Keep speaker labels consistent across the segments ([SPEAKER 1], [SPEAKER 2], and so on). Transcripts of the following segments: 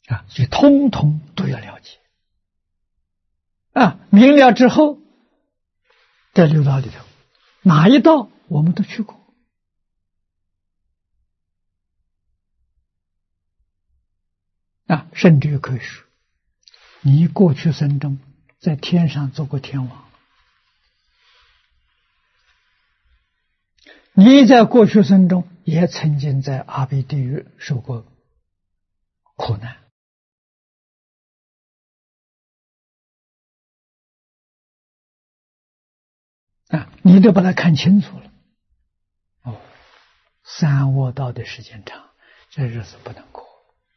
[SPEAKER 1] 所以通通都要了解明了之后，这六道里头哪一道我们都去过甚至于可以说，你过去生中在天上做过天王，你在过去生中也曾经在阿鼻地狱受过苦难你都把它看清楚了。三恶道的时间长，这日子不能过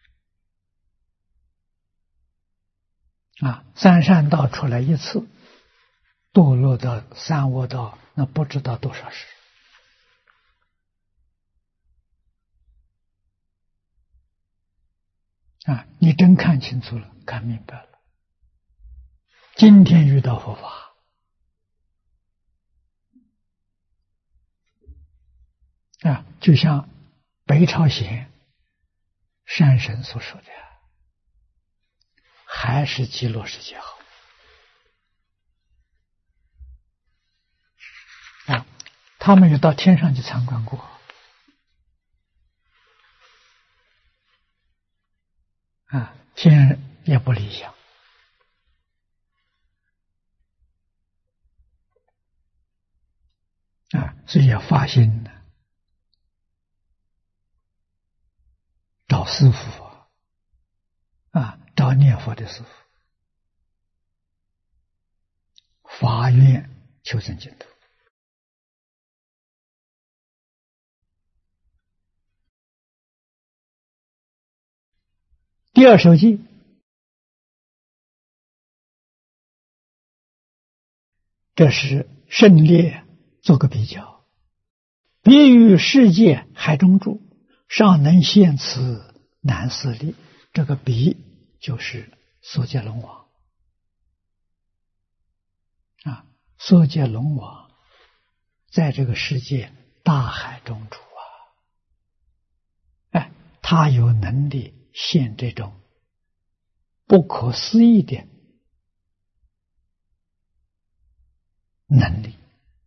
[SPEAKER 1] 三善道出来一次，堕落到三恶道，那不知道多少世。你真看清楚了，看明白了。今天遇到佛法，就像北朝鲜山神所说的，还是极乐世界好。他们也到天上去参观过，现在也不理想。所以要发心的找师父找念佛的师父，发愿求生净土。第二首偈，这是胜烈做个比较，比喻世界海中住，尚能现此难思力。这个比就是娑竭龙王娑竭龙王在这个世界大海中住他有能力现这种不可思议的能力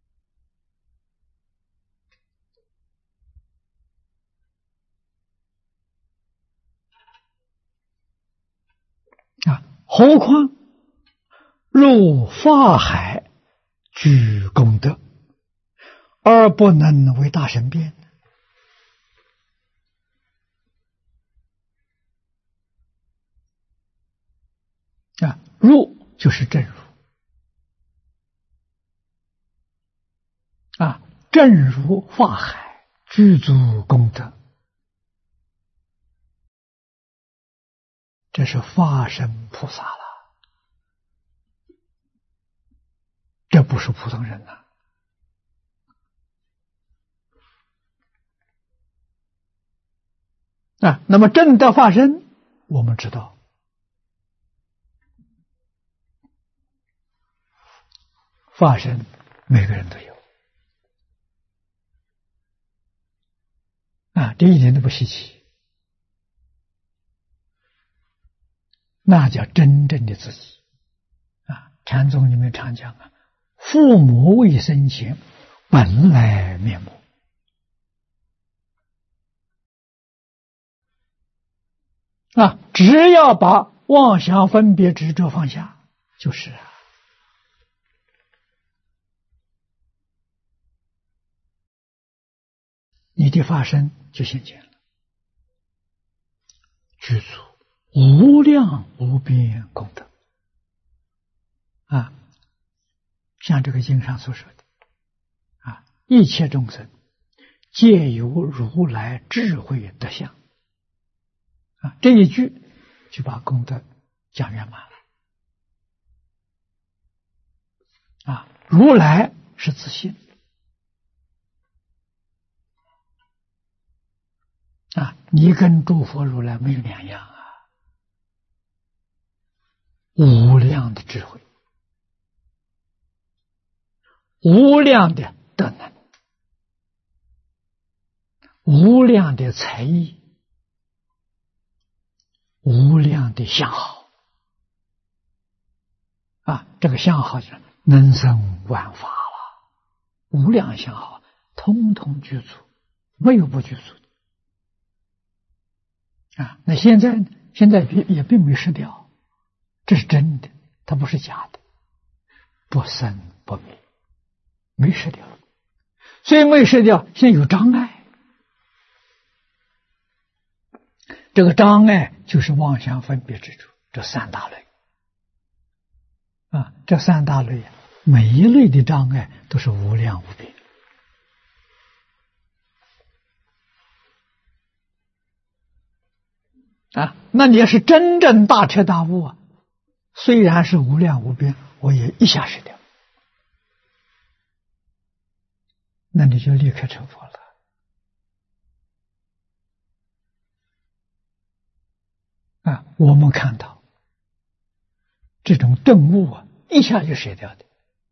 [SPEAKER 1] 何况入法海具功德，而不能为大神变入就是正如正如法海具足功德，这是法身菩萨了，这不是普通人那么正德法身，我们知道法身每个人都有这一点都不稀奇，那叫真正的自己禅宗里面常讲父母未生前本来面目只要把妄想分别执着放下，就是你的法身就现前了，具足无量无边功德像这个经上所说的一切众生皆有如来智慧德相这一句就把功德讲圆满了如来是自信你跟诸佛如来没有两样无量的智慧，无量的德能，无量的才艺，无量样的相好啊，这个相好就是能生万法了，无量相好，通通具足，没有不具足的啊。那现在也并没失掉，这是真的，它不是假的，不生不灭，没失掉。所以没失掉，现在有障碍，这个障碍就是妄想分别执着，这三大类啊，这三大类每一类的障碍都是无量无边啊。那你要是真正大彻大悟啊，虽然是无量无边，我也一下失掉，那你就立刻成佛了啊。我们看到这种顿悟啊，一下就舍掉的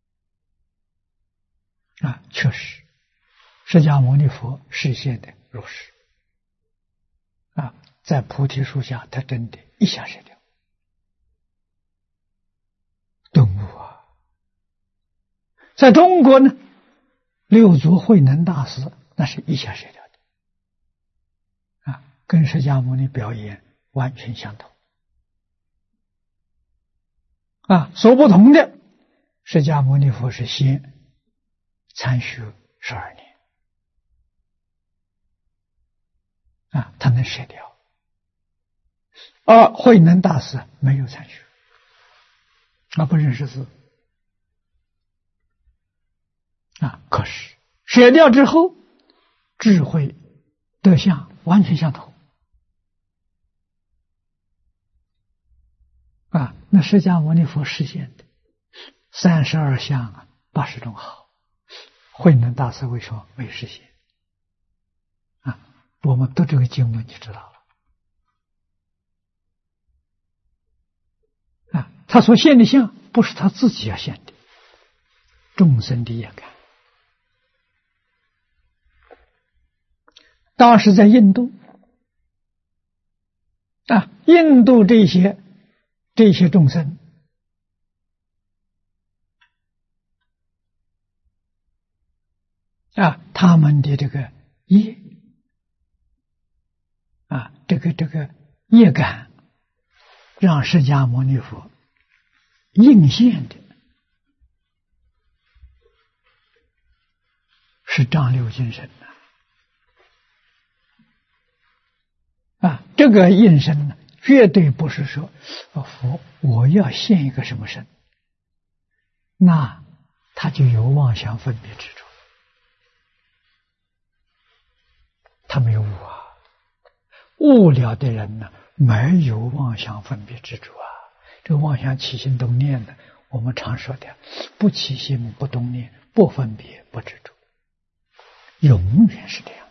[SPEAKER 1] 啊，确实释迦牟尼佛实现的如是啊，在菩提树下，他真的一下舍掉顿悟啊。在中国呢，六祖慧能大师那是一下舍掉的啊，跟释迦牟尼表演完全相同啊。所不同的，释迦牟尼佛是先参学12年啊，他能舍掉，而慧能大师没有参学啊，不认识字啊。可是舍掉之后，智慧德相完全相同啊。那释迦牟尼佛实现的32相啊，80种好，慧能大师为什么没实现啊？我们读这个经文就知道了啊。他所现的相不是他自己要现的，众生的业感。当时在印度啊，印度这些众生啊，他们的这个业啊，这个业感，让释迦牟尼佛应现的是丈六金身啊。这个应身呢，绝对不是说佛我要现一个什么身，那他就有妄想分别执着，他没有悟啊。悟了的人呢，没有妄想分别执着啊。这个妄想起心动念的，我们常说的不起心不动念，不分别不执着，永远是这样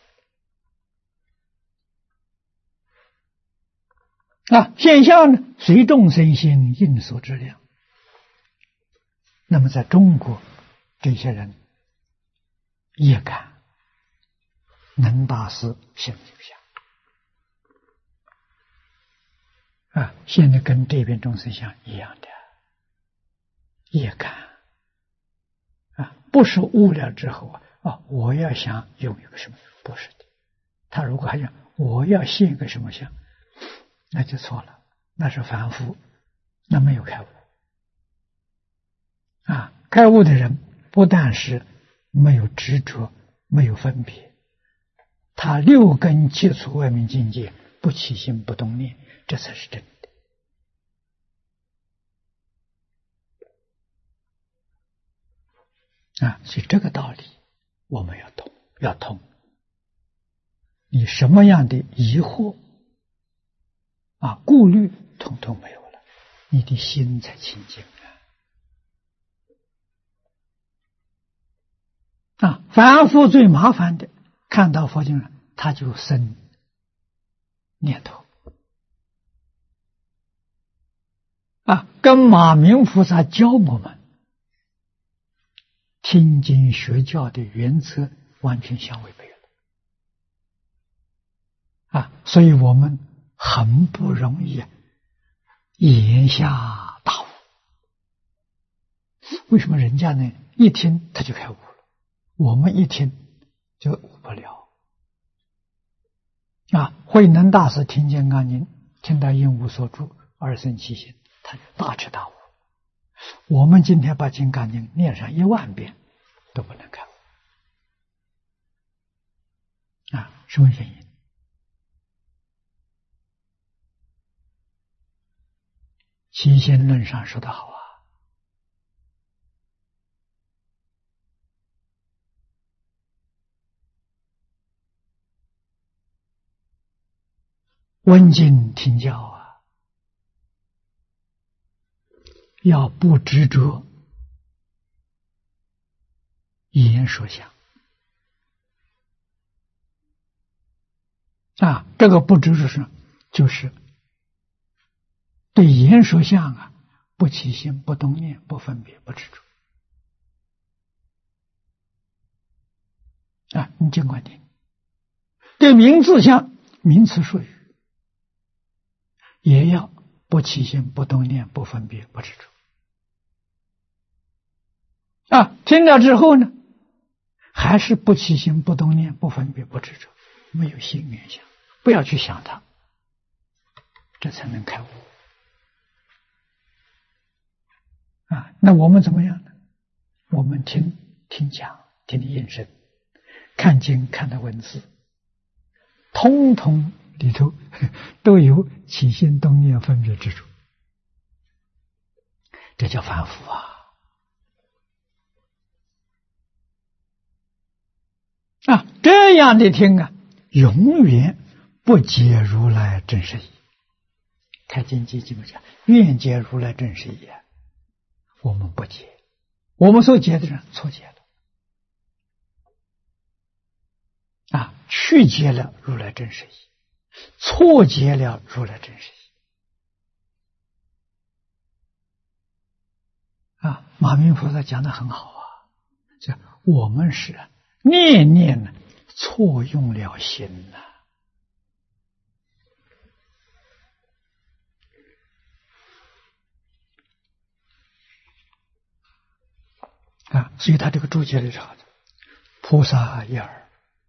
[SPEAKER 1] 啊。现象呢，随众生心应所知量。那么在中国，这些人业感，能大师现就相啊，现在跟这边众生相一样的业感啊，不是悟了之后我要想有一个什么，不是的。他如果还想我要现一个什么相，那就错了，那是凡夫，那没有开悟啊。开悟的人不但是没有执着，没有分别，他六根接触外面境界，不起心不动念，这才是真的啊。所以这个道理我们要通。你什么样的疑惑啊、顾虑统统没有了，你的心才清净啊。凡夫最麻烦的，看到佛经了他就生念头啊，跟马明菩萨教我们听经学教的原则完全相违背了啊。所以我们很不容易言下大悟。为什么人家呢一听他就开悟了，我们一听就悟不了啊？慧能大师听见刚经，听到应无所住，二生其心，他就大彻大悟。我们今天把《金刚经》念上10000遍都不能开悟啊！什么原因？起心论上说得好啊，闻经听教啊，要不执着言说相啊，这个不执着是就是对言说相啊，不起心，不动念，不分别，不执着啊。你尽管听，对名字相、名词术语也要不起心，不动念，不分别，不执着啊。听了之后呢，还是不起心，不动念，不分别，不执着，没有心念想，不要去想它，这才能开悟啊。那我们怎么样呢？我们听讲，听应声，看经看的文字，通通里头都有起心动念分别之处，这叫凡夫啊！啊，这样的听啊，永远不解如来真实义。开经记怎么讲？愿解如来真实义啊！我们不解，我们所解的人错解了啊，曲解了如来真实义，错解了如来真实义啊。马明菩萨讲的很好啊，这我们是念念呢错用了心呐啊，所以他这个注解里头，菩萨一耳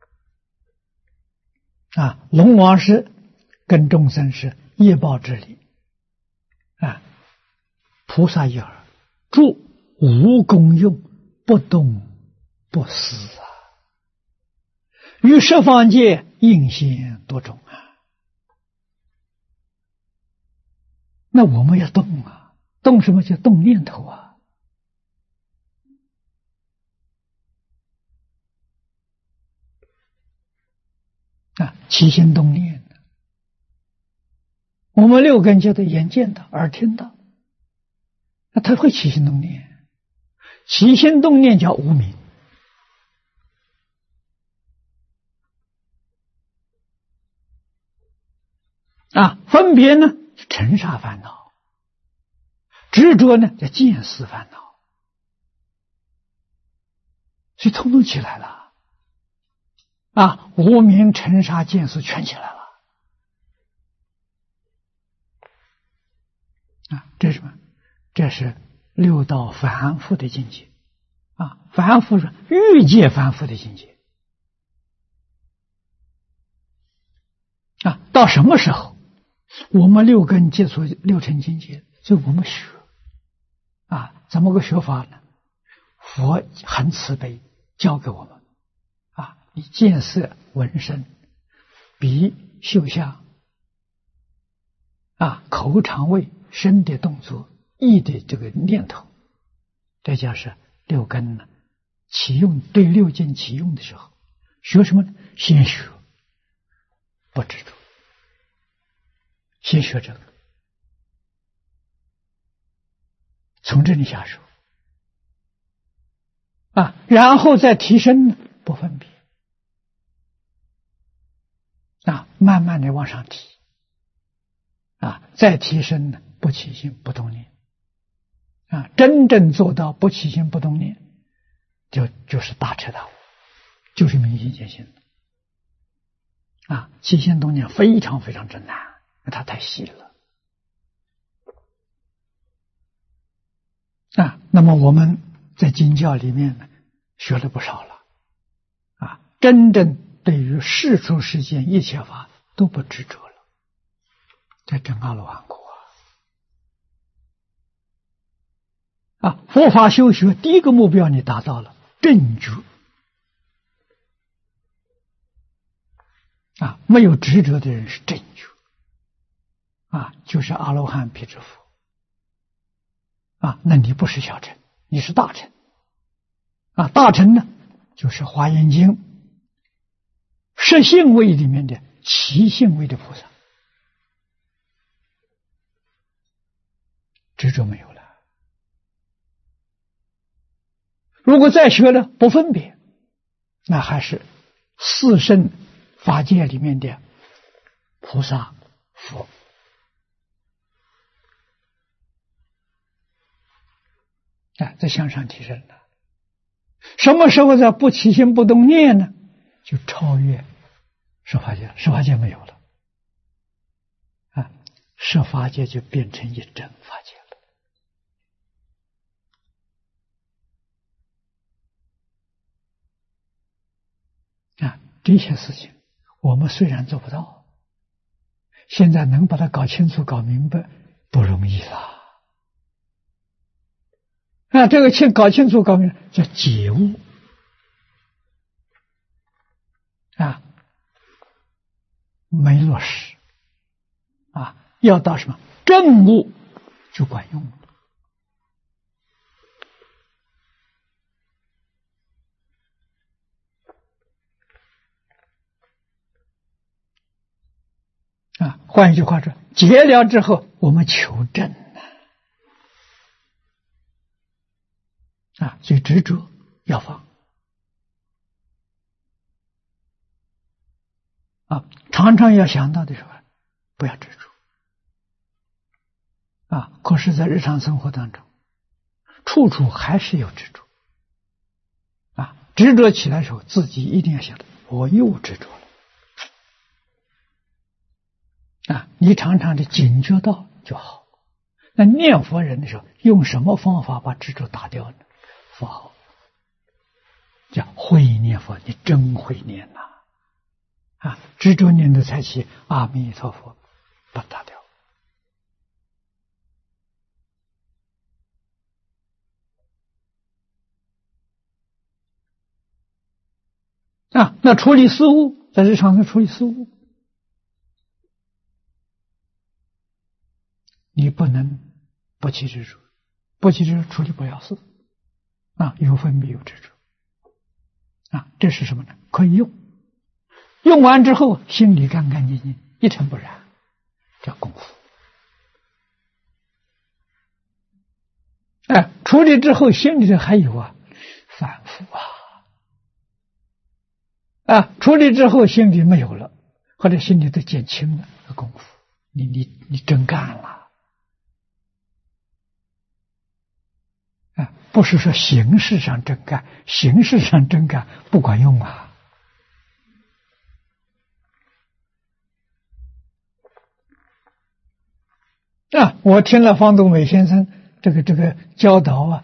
[SPEAKER 1] 啊，龙王是跟众生是业报之理啊，菩萨一耳，住无功用，不动不思啊，于十方界应现多种啊。那我们要动啊，动什么？叫动念头啊。啊，起心动念，我们六根觉得眼见到、耳听到，那他会起心动念，起心动念叫无明啊，分别呢是尘沙烦恼，执着呢叫见思烦恼，所以通通起来了。啊，无明尘沙见思全起来了啊！这是什么？这是六道凡夫的境界啊！凡夫是欲界凡夫的境界啊！到什么时候我们六根接触六尘境界，所以我们学啊，怎么个学法呢？佛很慈悲，教给我们啊，你见色闻声鼻嗅香啊，口肠胃身的动作意的这个念头，这就是六根呢启用，对六根启用的时候学什么呢？先学不执着，先学这个，从这里下手啊，然后再提升呢不分别啊，慢慢的往上提啊，再提升呢不起心不动念啊，真正做到不起心不动念，就是大彻大悟，就是明心见性啊。起心动念非常非常之难，它太细了那么我们在经教里面呢，学了不少了，真正对于世出世间一切法都不执着了，在证阿罗汉果佛法修学第一个目标你达到了，正觉没有执着的人是正觉就是阿罗汉辟支佛那你不是小乘，你是大乘大乘呢就是华严经十信位里面的七信位的菩萨，执着没有了。如果再学了不分别，那还是四圣法界里面的菩萨佛在向上提升了。什么时候在不起心不动念呢？就超越十法界，十法界没有了十法界就变成一真法界了这些事情我们虽然做不到，现在能把它搞清楚搞明白不容易了这个搞清楚搞明白叫解悟没落实要到什么证悟就管用了换一句话说，解了之后我们求证所以执着要放常常要想到的时候不要执着可是在日常生活当中处处还是有执着执着起来的时候自己一定要想到我又执着了你常常的警觉到就好。那念佛人的时候用什么方法把执着打掉呢？佛号叫会念佛，你真会念执着念的才起阿弥陀佛，把它打掉那处理事务，在日常中处理事务，你不能不起执着，不起执着处理不了事有分别有执着这是什么呢？可以用，用完之后心里干干净净，一尘不染，叫功夫处理之后心里头还有反复处理之后心里没有了，或者心里都减轻了的功夫，你真干了不是说形式上真干，形式上真干不管用我听了方东美先生这个教导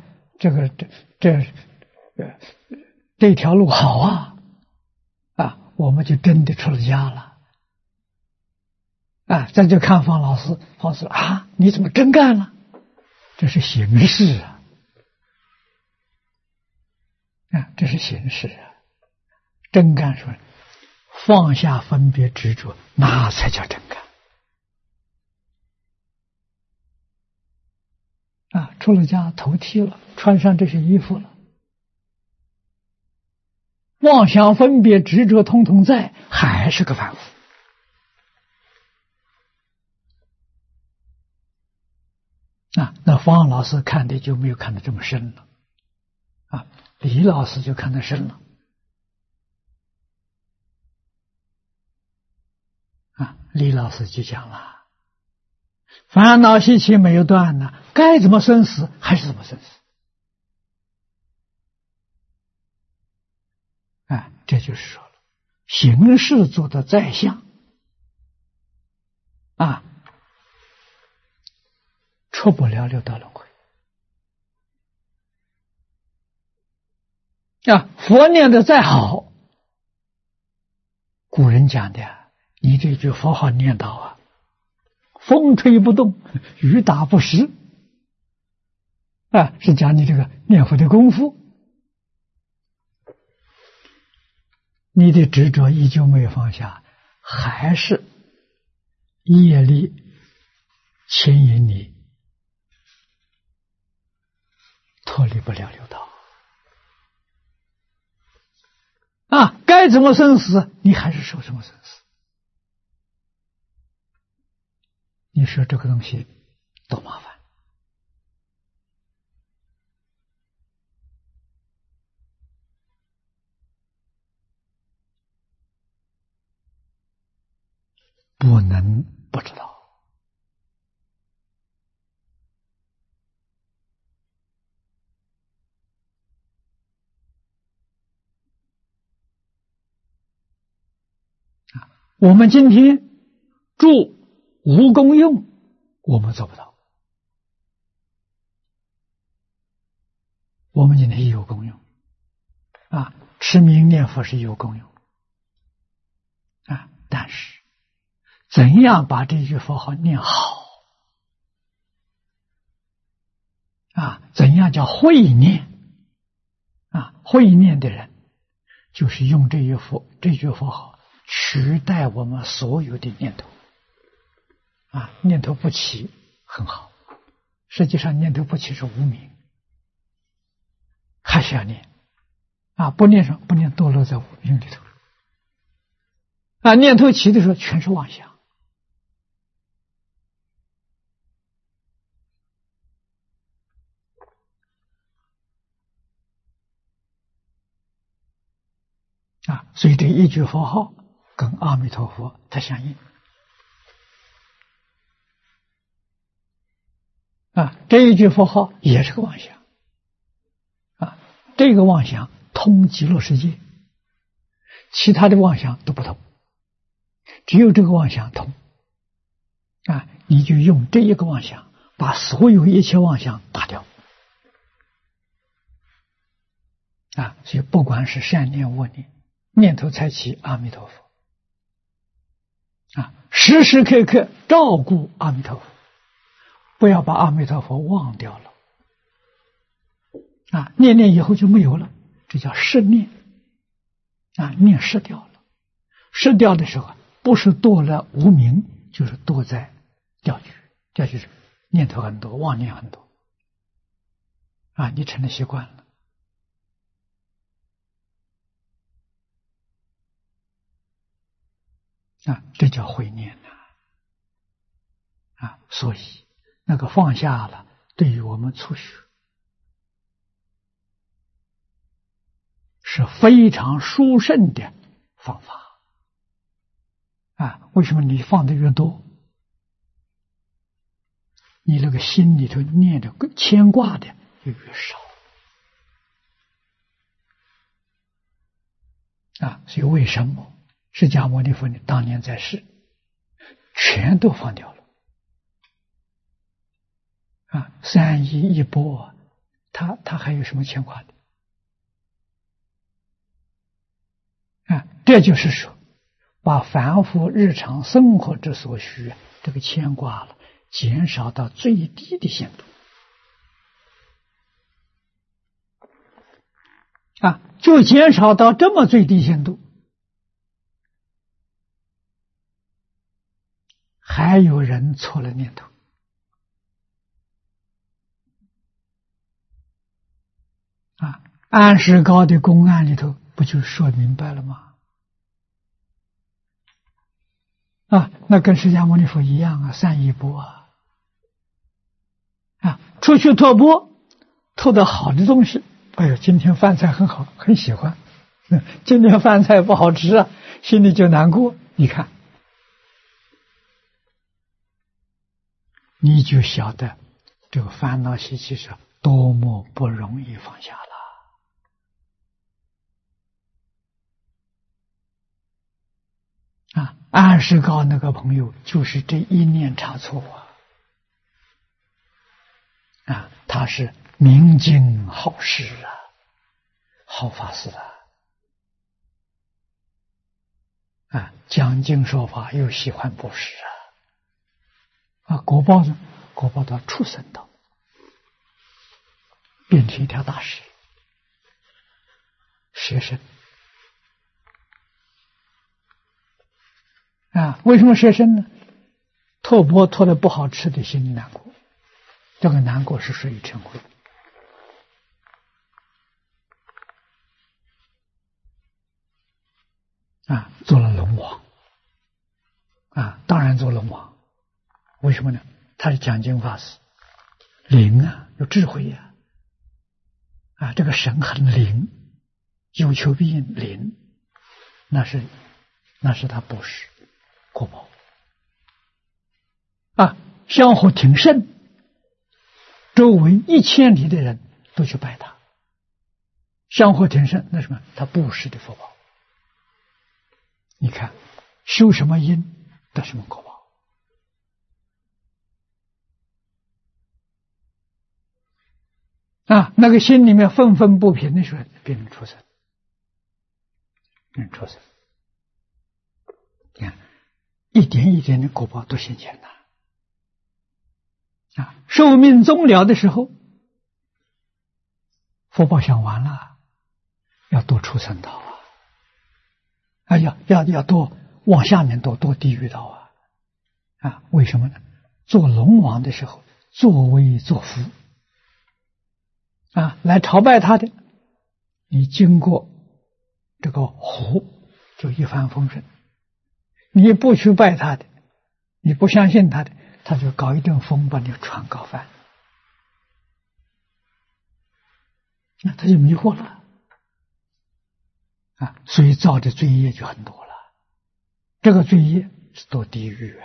[SPEAKER 1] 这条路好我们就真的出了家了再就看方老师你怎么真干了？这是形式这是形式真干说放下分别执着，那才叫真干出了家头剃了，穿上这些衣服了，妄想分别执着通通在，还是个凡夫那方老师看的就没有看得这么深了李老师就看得深了李老师就讲了，烦恼习气没有断呢，该怎么生死还是怎么生死这就是说了，形式做的再像出不了六道轮回佛念的再好，古人讲的，你这句佛号念到啊，风吹不动，雨打不湿，啊，是讲你这个念佛的功夫，你的执着依旧没有放下，还是业力牵引你，脱离不了六道。啊，该怎么生死，你还是受什么生死。你说这个东西多麻烦。不能不知道。我们今天住无功用，我们做不到。我们今天有功用啊，持名念佛是有功用啊，但是怎样把这句佛号念好啊？怎样叫会念啊？会念的人就是用这句佛号取代我们所有的念头啊，念头不起很好，实际上念头不起是无明，还是要念啊，不念上不念堕落在无明里头啊，念头起的时候全是妄想啊，所以这一句佛号跟阿弥陀佛它相应啊，这一句佛号也是个妄想啊，这个妄想通极乐世界，其他的妄想都不通，只有这个妄想通啊，你就用这一个妄想把所有一切妄想打掉啊，所以不管是善念恶念，念头才起阿弥陀佛啊，时时刻刻照顾阿弥陀佛，不要把阿弥陀佛忘掉了啊，念念以后就没有了，这叫失念啊，念失掉了，失掉的时候不是堕了无明，就是堕在掉举，掉举是念头很多，妄念很多啊，你成了习惯了啊，这叫会念啊，所以那个放下了，对于我们初学是非常殊胜的方法啊。为什么你放的越多，你那个心里头念的牵挂的就越少啊。所以为什么释迦牟尼佛呢当年在世全都放掉了啊，三依一钵，他还有什么牵挂的啊？这就是说把凡夫日常生活之所需这个牵挂了减少到最低的限度啊，就减少到这么最低限度，还有人错了念头啊，安世高的公案里头不就说明白了吗？啊，那跟释迦牟尼佛一样啊，三依钵啊，出去托钵，托的好的东西，哎呦，今天饭菜很好，很喜欢，今天饭菜不好吃啊，心里就难过。你看，你就晓得这个烦恼习气是多么不容易放下了。啊，安世高那个朋友就是这一念差错啊，他是明经好士啊，好法师啊。 讲经说法又喜欢布施果报呢？果报到畜生道，变成一条大蛇，蛇身为什么蛇身呢？托钵托的不好吃的，心里难过，这个难过是属于嗔恚。做了龙王当然做龙王，为什么呢？他是讲经法师，灵有智慧这个神很灵，有求必应，灵，那是他布施果报香火挺盛，周围1000里的人都去拜他，香火挺盛，那什么？他布施的福报。你看，修什么因得什么果报那个心里面愤愤不平的时候，变成畜生，你看，一点一点的果报都现前寿命终了的时候，福报享完了，要堕畜生道要多往下面多地狱道为什么呢？做龙王的时候，作威作福来朝拜他的，你经过这个湖就一帆风顺；你不去拜他的，你不相信他的，他就搞一阵风把你船搞翻，那他就迷惑了所以造的罪业就很多了。这个罪业是堕地狱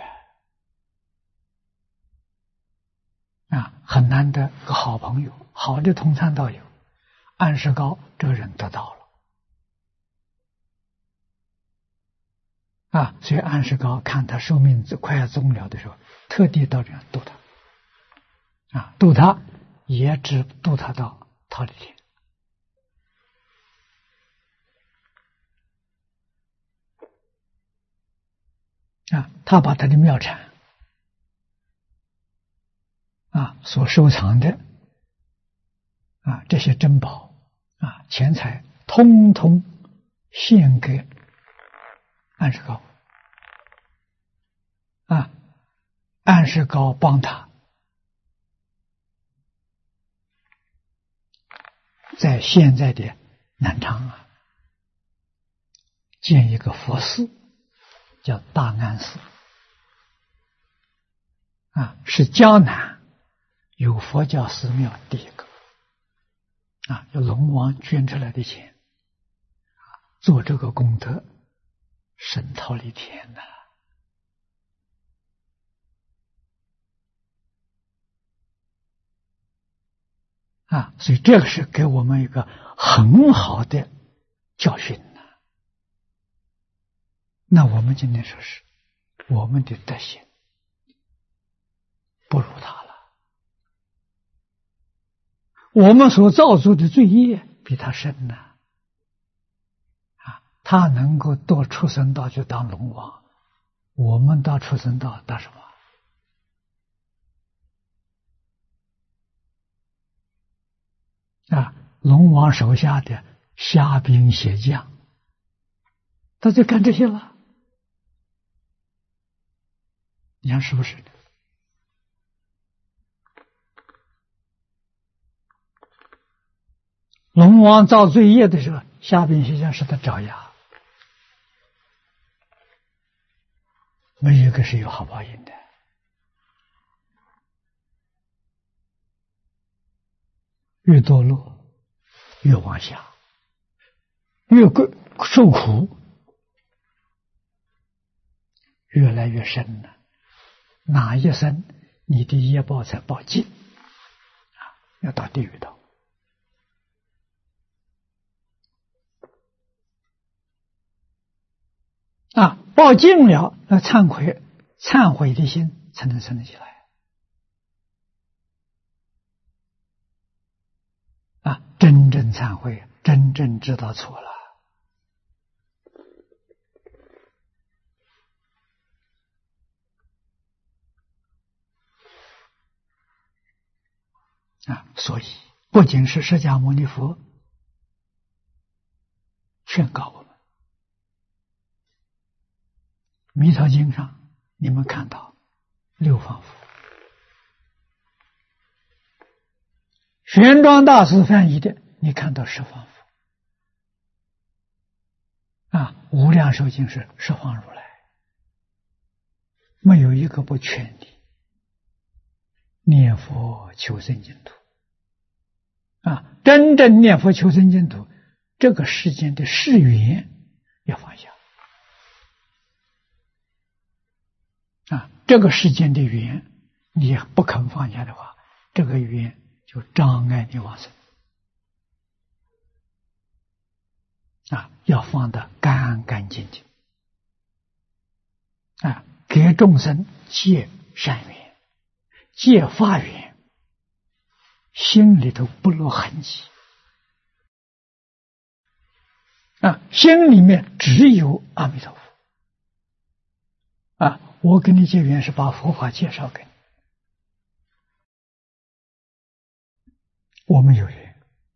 [SPEAKER 1] 很难得个好朋友，好的同参道友，安世高这个人得到了所以安世高看他寿命快要终了的时候，特地到这样度他度他也只度他到忉利天他把他的庙产所收藏的这些珍宝钱财，通通献给安世高安世高帮他在现在的南昌建一个佛寺，叫大安寺是江南有佛教寺庙第一个有龙王捐出来的钱做这个功德，升忉利天所以这个是给我们一个很好的教训那我们今天说是我们的德行不如他了，我们所造作的罪业比他深他能够堕畜生道就当龙王，我们到畜生道当什么？龙王手下的虾兵蟹将，他就干这些了，你看是不是？龙王造罪业的时候，虾兵蟹将是他爪牙，没有一个是有好报应的。越堕落越往下，越受苦越来越深了。哪一生你的业报才报尽要到地狱道。报尽了，那忏悔的心才能生得起来。真正忏悔，真正知道错了。 所以不仅是释迦牟尼佛劝告我们，《弥陀经》上你们看到六方佛，玄奘大师翻译的，你看到十方佛，无量寿经是十方如来，没有一个不劝你念佛求生净土。真正念佛求生净土，这个世间的世缘要放下。这个世间的缘你不肯放下的话，这个缘就障碍你往生。要放得干干净净。给众生结善缘，结法缘，心里头不落痕迹。心里面只有阿弥陀佛。我跟你结缘是把佛法介绍给你，我们有缘，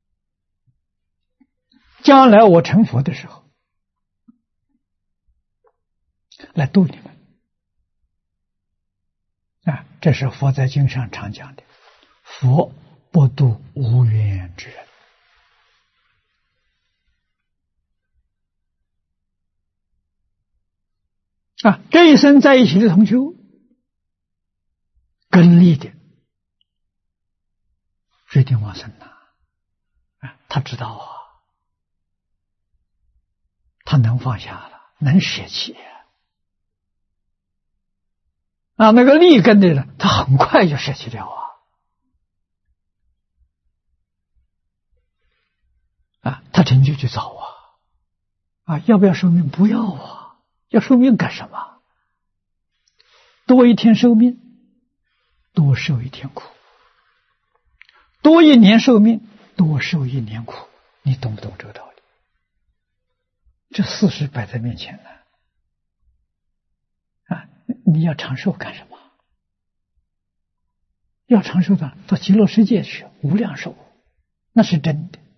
[SPEAKER 1] 将来我成佛的时候来度你们。这是佛在经上常讲的，佛不度无缘之人。这一生在一起的同修，跟利的决定往生他知道他能放下了，能舍弃那个利根的人，他很快就舍弃掉他成就去找要不要寿命？不要要寿命干什么？多一天寿命，多受一天苦；多一年寿命，多受一年苦。你懂不懂这个道理？这事实摆在面前了。你要长寿干什么？要长寿的到极乐世界去，无量寿，那是真的。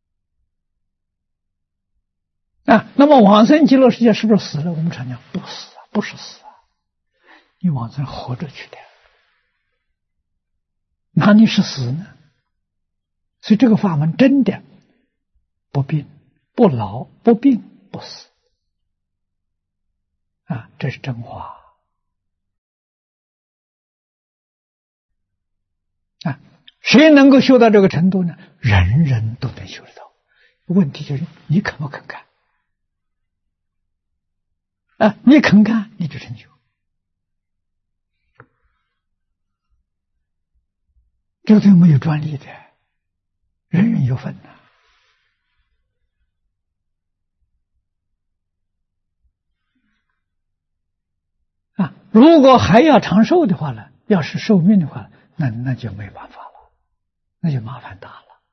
[SPEAKER 1] 那么往生极乐世界是不是死了？我们常讲不死不是死你往生活着去的，哪里是死呢？所以这个法门真的不病不老不病不死这是真话谁能够修到这个程度呢？人人都能修得到，问题就是你肯不肯干你肯干你就成就。这个东西没有专利的，人人有份如果还要长寿的话呢，要是寿命的话，那就没办法了，那就麻烦大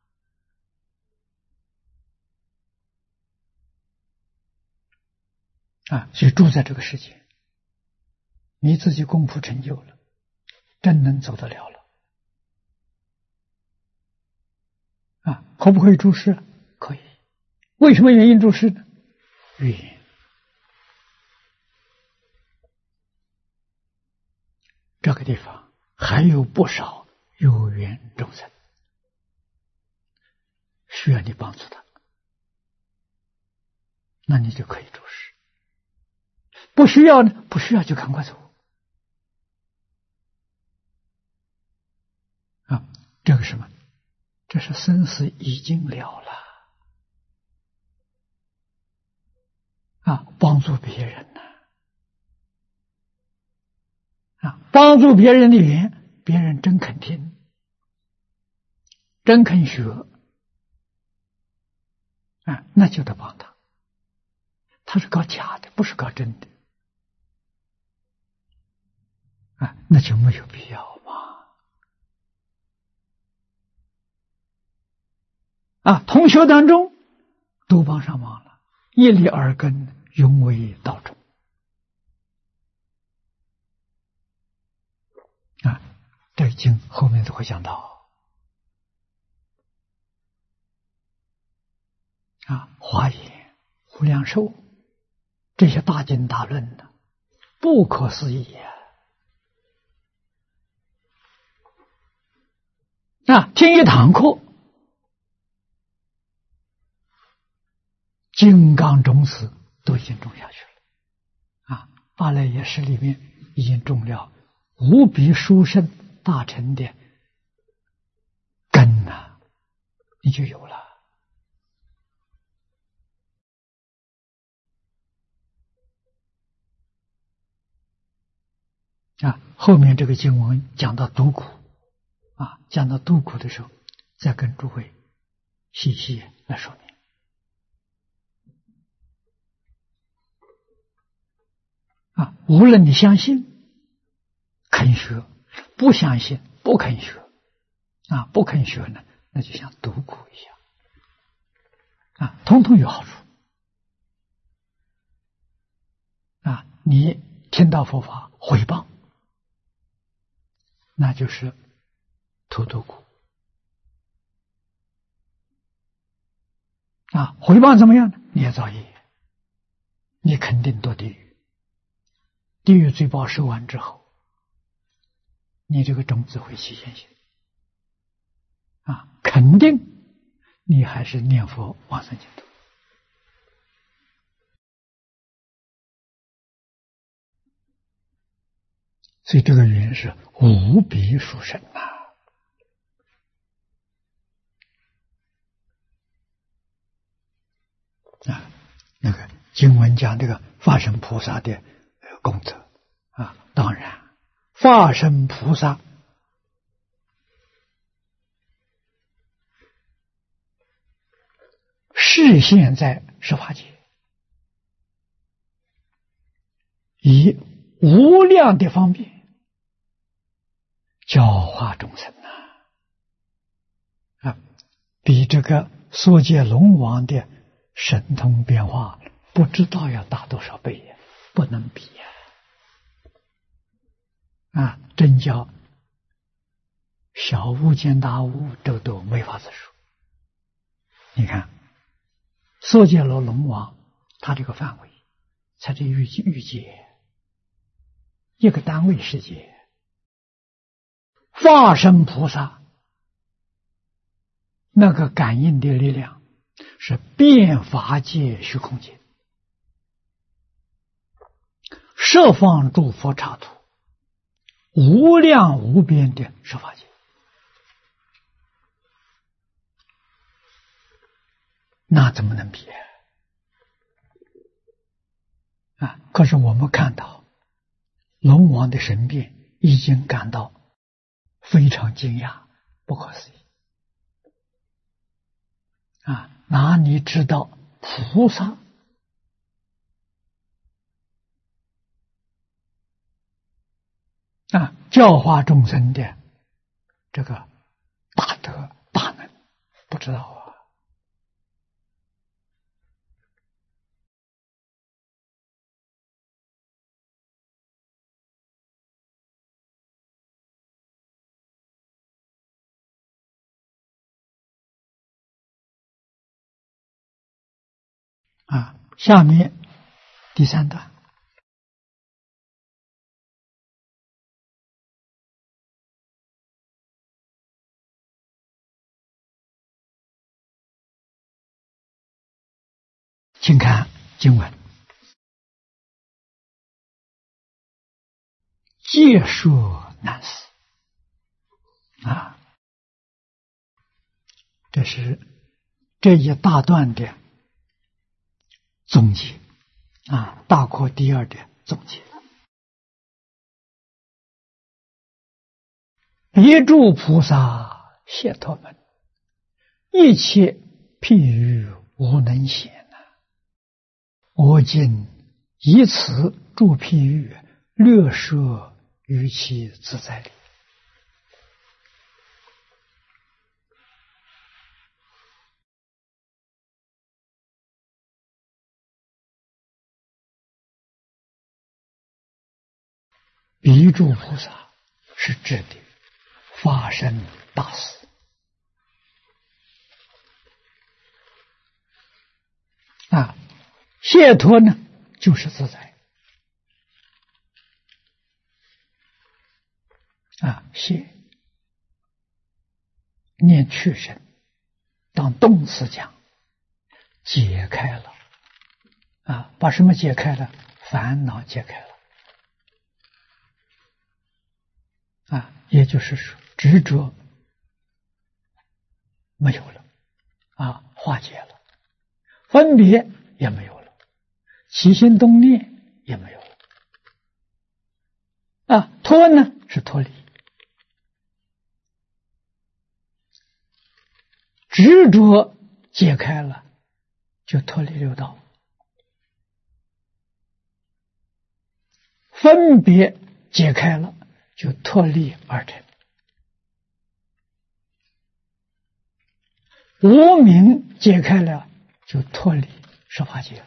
[SPEAKER 1] 了所以住在这个世界，你自己功夫成就了，真能走得了可不可以住世？可以。为什么原因住世呢？缘。这个地方还有不少有缘众生需要你帮助他，那你就可以住世。不需要呢？不需要就赶快走这个什么？这是生死已经了帮助别人帮助别人的缘，别人真肯听，真肯学那就得帮他。他是搞假的，不是搞真的那就没有必要同学当中都帮上忙了，一力而根，永为道种这经后面都会讲到华严、无量寿这些大经大论呢，不可思议听一堂课，金刚种子都已经种下去了八赖耶识里面已经种了无比殊胜大乘的根你就有了后面这个经文讲到独苦讲到独苦的时候，再跟诸位细细来说明无论你相信肯学，不相信不肯学不肯学呢，那就像独苦一样统统有好处你听到佛法毁谤，那就是图独苦毁谤怎么样呢？孽造业，你肯定堕地狱，地狱罪报受完之后，你这个种子会起现行肯定你还是念佛往生净土。所以这个缘是无比殊胜那个经文讲这个法身菩萨的功德当然法身菩萨示现在十法界，以无量的方便教化众生比这个娑界龙王的神通变化不知道要大多少倍不能比真叫小巫见大巫，这都没法子说。你看娑界龙王他这个范围才是欲界一个单位世界，化身菩萨那个感应的力量是遍法界虚空界，十方诸佛刹土，无量无边的十法界，那怎么能比可是我们看到龙王的神变，已经感到非常惊讶，不可思议哪里知道菩萨教化众生的这个大德大能，不知道下面第三段，请看经文：皆说难思这是这一大段的总结大括第二的总结。别诸菩萨解脱门，一切譬喻无能显我今以此诸譬喻，略说于其自在里。彼诸菩萨是指的法身大士解脱呢，就是自在解念去身，当动词讲，解开了把什么解开了？烦恼解开了也就是说执着没有了化解了，分别也没有了，起心动念也没有了脱呢是脱离，执着解开了，就脱离六道，分别解开了，就脱离二尘，无明解开了，就脱离十法界了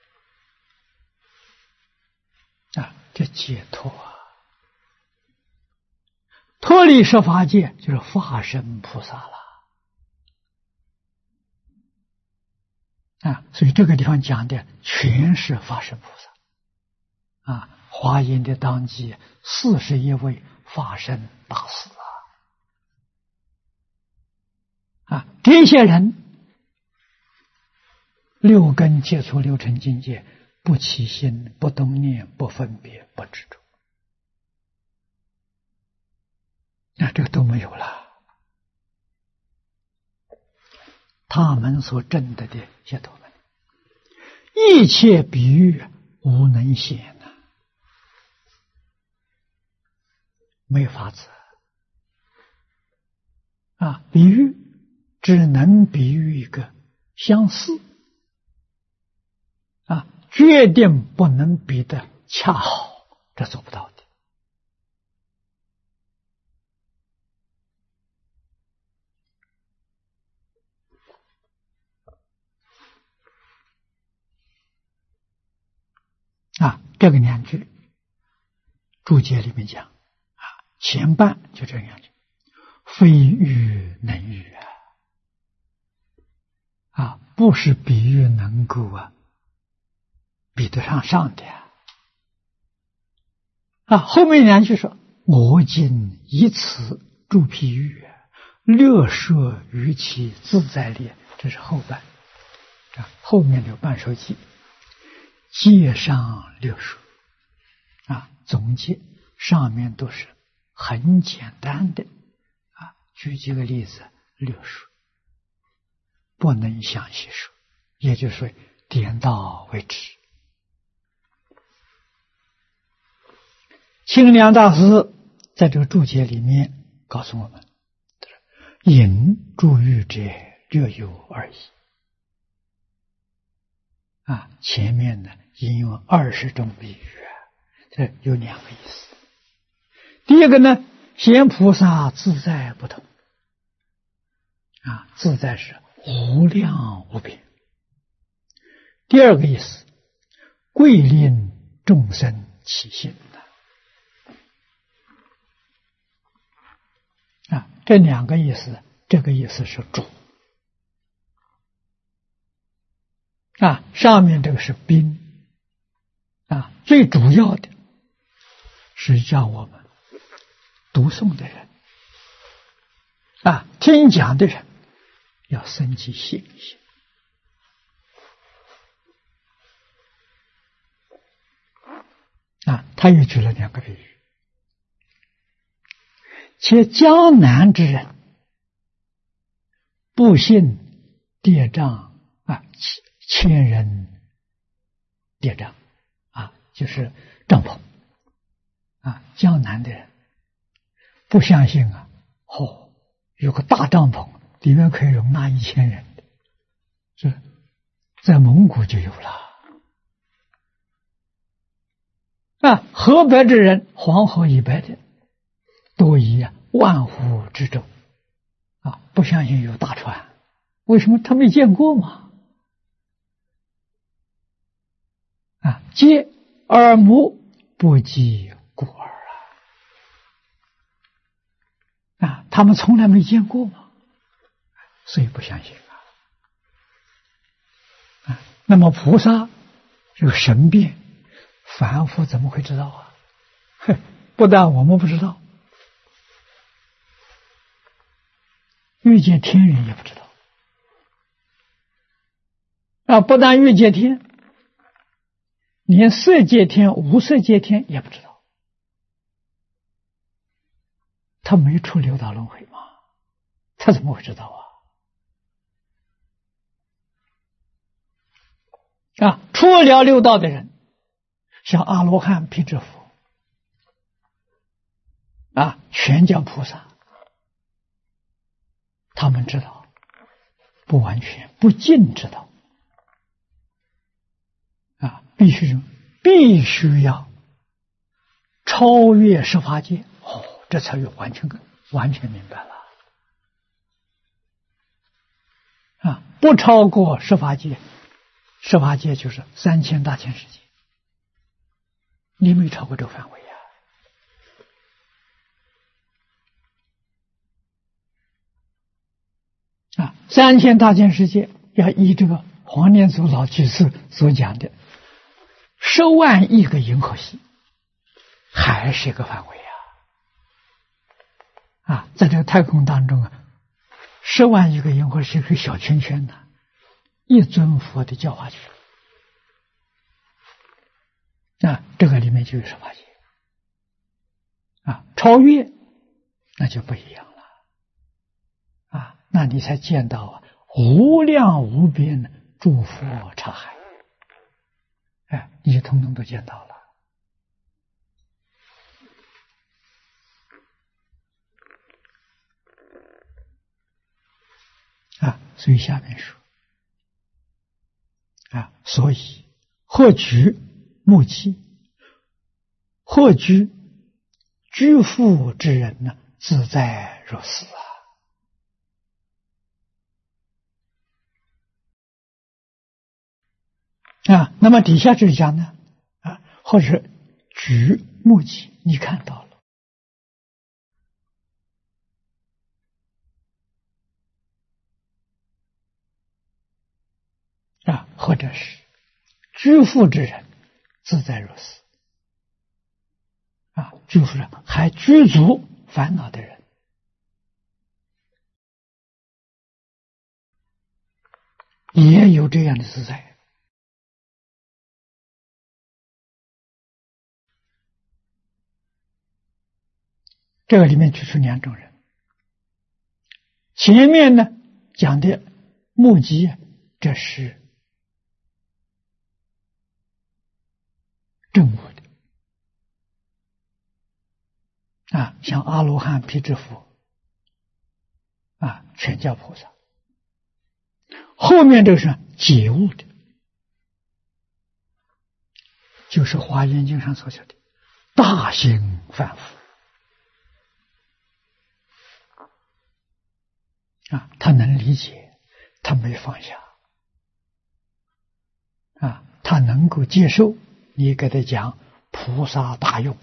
[SPEAKER 1] 这解脱脱离十法界就是化身菩萨了所以这个地方讲的全是化身菩萨华严的当机41位化身大士这些人六根接触六尘境界，不起心，不动念，不分别，不执着这个都没有了，他们所证得的解脱门，一切比喻无能显没法子比喻只能比喻一个相似决定不能比得恰好，这做不到的这个两句注解里面讲前半就这样讲，非喻能喻不是比喻能够比得上的后面两句说我今以此助譬喻，略说于其自在力，这是后半后面有半首偈，介上略说总结，上面都是很简单的举几个例子略说，不能详细说，也就是说点到为止。清凉大师在这个注解里面告诉我们，引注喻者略有二意前面呢引用20种比喻这有两个意思。第一个呢，显菩萨自在不同自在是无量无边。第二个意思，贵令众生起心这两个意思，这个意思是主上面这个是宾最主要的是让我们读诵的人听讲的人要生起信心他又举了两个比喻，且江南之人不信跌障千人跌障就是帐篷江南的人不相信有个大帐篷里面可以容纳1000人，是在蒙古就有了河北之人，黄河以北的多以万户之众不相信有大船，为什么？他没见过嘛皆耳目不及故耳他们从来没见过嘛，所以不相信那么菩萨这个神变，凡夫怎么会知道啊？不但我们不知道，欲界天人也不知道。不但欲界天，连色界天、无色界天也不知道。他没出六道轮回吗？他怎么会知道啊？出了六道的人，像阿罗汉、辟支佛全教菩萨，他们知道，不完全，不尽知道。必须要超越十法界，这才有完全明白了。不超过十法界，十法界就是3000大千世界，你没超过这个范围3000大千世界要依这个黄念祖老居士所讲的10万亿个银河系，还是一个范围在这个太空当中10万亿个银河系是小圈圈的，一尊佛的教化区这个里面就有十法界超越那就不一样了那你才见到无量无边的诸佛刹海，你就统统都见到了。所以下面说所以或居目犍，或居居富之人呢，自在如斯那么底下这讲呢或者举目犍，你看到了或者是居富之人自在如斯就是还具足烦恼的人也有这样的自在。这个里面举出2种人，前面呢讲的目犍，这是正悟的像阿罗汉、辟支佛全教菩萨。后面这个是解悟的，就是华严经上所讲的大行凡夫他能理解，他没放下他能够接受你给他讲菩萨大用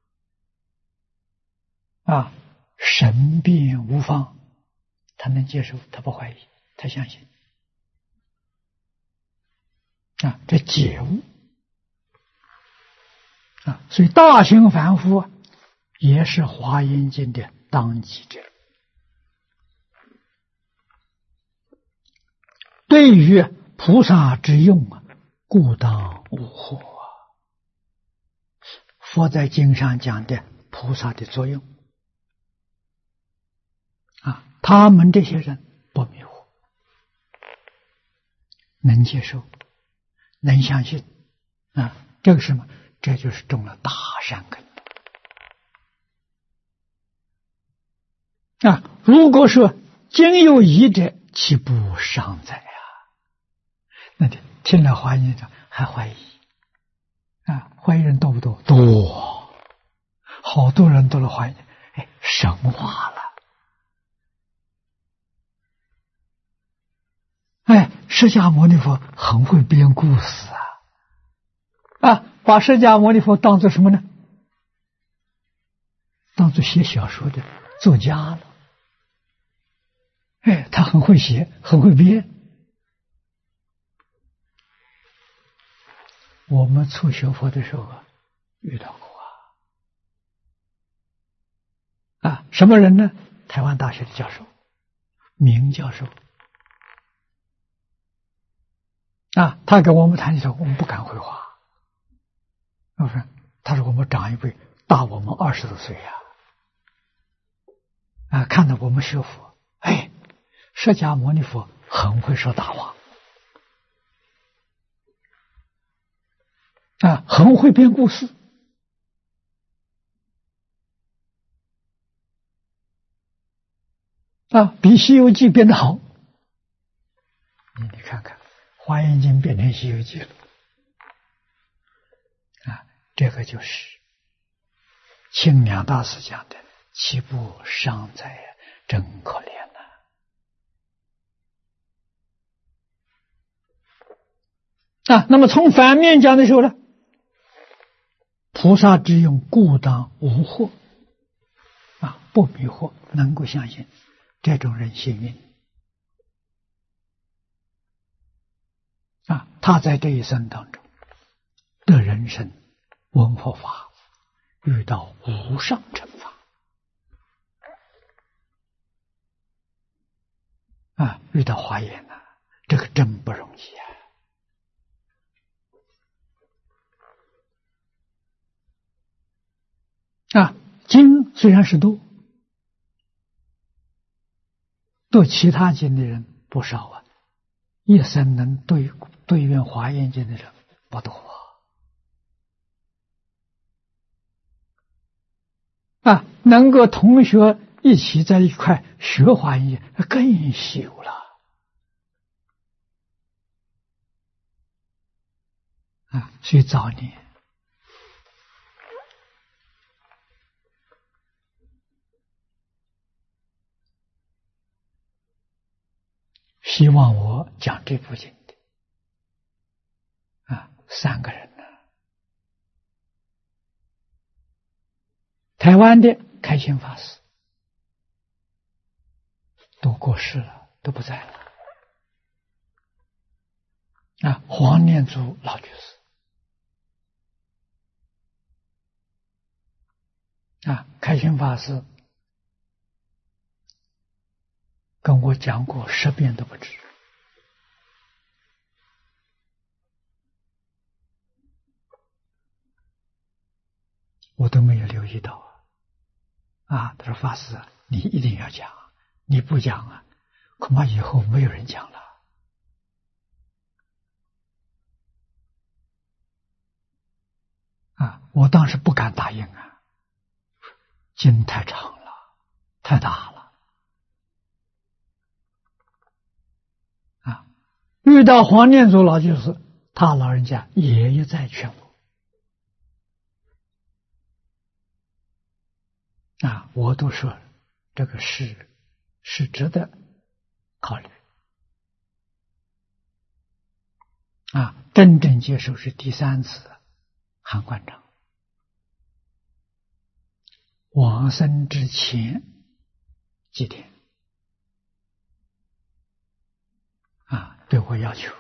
[SPEAKER 1] 神变无方，他能接受，他不怀疑，他相信这解悟所以大行凡夫也是华严经的当机者。对于菩萨之用故当无惑佛在经上讲的菩萨的作用他们这些人不迷惑，能接受，能相信这个什么？这就是种了大善根如果说今有疑者，岂不尚哉那听了华严还怀疑怀疑人多不多？多，好多人都来怀疑神话了释迦牟尼佛很会编故事把释迦牟尼佛当作什么呢？当作写小说的作家了他很会写，很会编。 我们初学佛的时候啊，遇到过什么人呢？台湾大学的教授，明教授他跟我们谈的时候，我们不敢回话。我说，他说我们长一辈，大我们20多岁看到我们学佛，释迦牟尼佛很会说大话很会编故事比《西游记》编得好。你看看，《华严经》变成《西游记》了这个就是清凉大师讲的“其不伤哉，真可怜”那么从反面讲的时候呢，菩萨之用，故当无惑不迷惑，能够相信，这种人幸运他在这一生当中的人生闻佛法，遇到无上乘法遇到华严这个真不容易经虽然是多，读其他经的人不少一生能对缘华严经的人不多能够同学一起在一块学华严更稀有了所以早年希望我讲这部经的3个人台湾的开心法师都过世了，都不在了黄念祖老居士开心法师跟我讲过10遍都不止我都没有留意到他说法师你一定要讲，你不讲恐怕以后没有人讲了我当时不敢答应经太长了，太大了遇到黄念祖老居士，他老人家也一再劝我都说这个是值得考虑真正接受是第3次韩馆长往生之前几天对我要求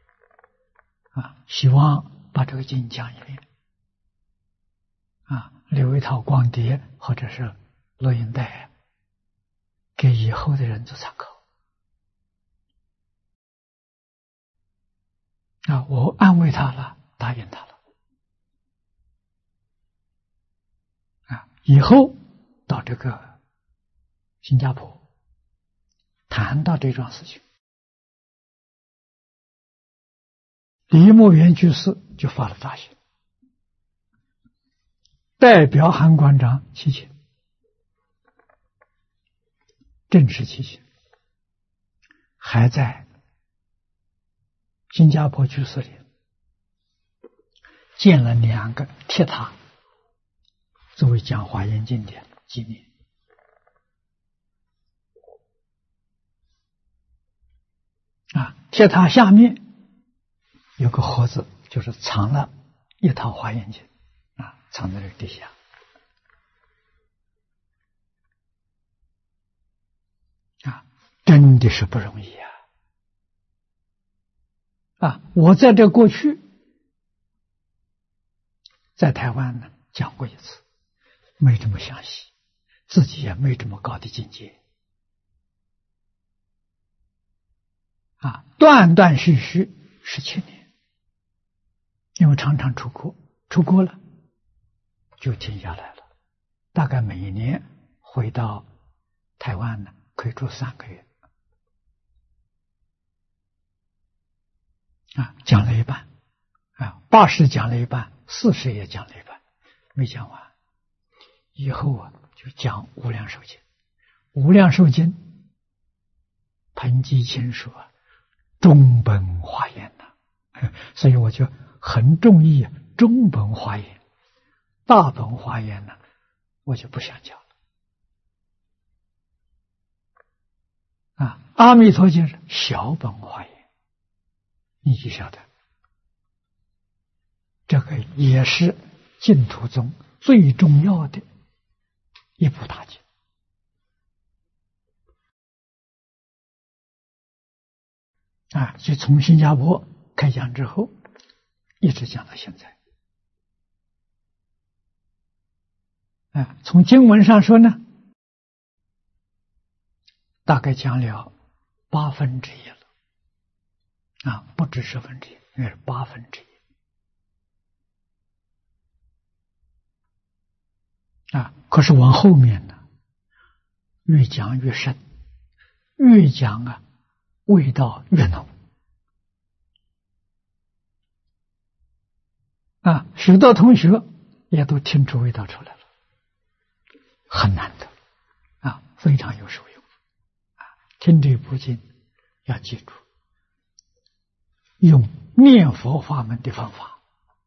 [SPEAKER 1] 希望把这个经讲一遍留一套光碟或者是录音带给以后的人做参考我安慰他了，答应他了以后到这个新加坡谈到这桩事情，李牧原居士就发了大心，代表韩馆长祈请，正式祈请，还在新加坡居士里建了2个铁塔，作为讲华严经典纪念铁塔下面有个盒子，就是藏了一套华严经藏在这底下真的是不容易我在这过去在台湾呢讲过一次，没这么详细，自己也没这么高的境界啊，断断续续17年，因为常常出国了就停下来了，大概每一年回到台湾呢可以住3个月啊，讲了一半啊，80讲了一半，40也讲了一半，没讲完。以后啊就讲无量寿经，无量寿经彭基清说中本华严呐，所以我就很中意中本华严，大本华严呢我就不想讲了啊。阿弥陀经是小本华严，你就晓得这个也是净土宗最重要的一部大经啊，就从新加坡开讲之后，一直讲到现在啊。从经文上说呢，大概讲了1/8了啊，不止1/10，应该是1/8啊。可是往后面呢，越讲越深，越讲啊味道越浓啊，许多同学也都听出味道出来了，很难得啊，非常有受用啊。听这部经要记住，用念佛法门的方法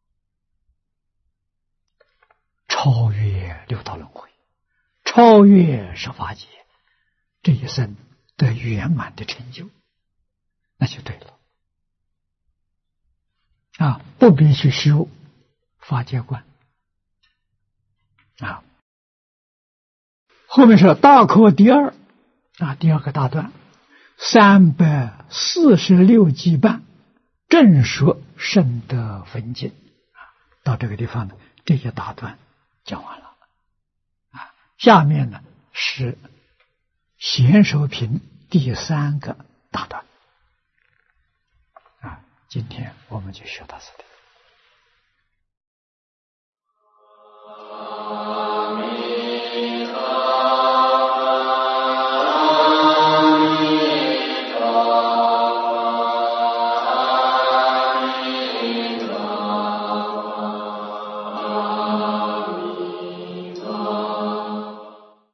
[SPEAKER 1] 超越六道轮回，超越十法界，这一生得圆满的成就，那就对了啊！不必去修法界观啊。后面是大课第2啊，第2个大段346偈半，正说圣德分经啊。到这个地方呢，这些大段讲完了啊。下面呢是贤首品第3个大段啊。今天我们就学到这里。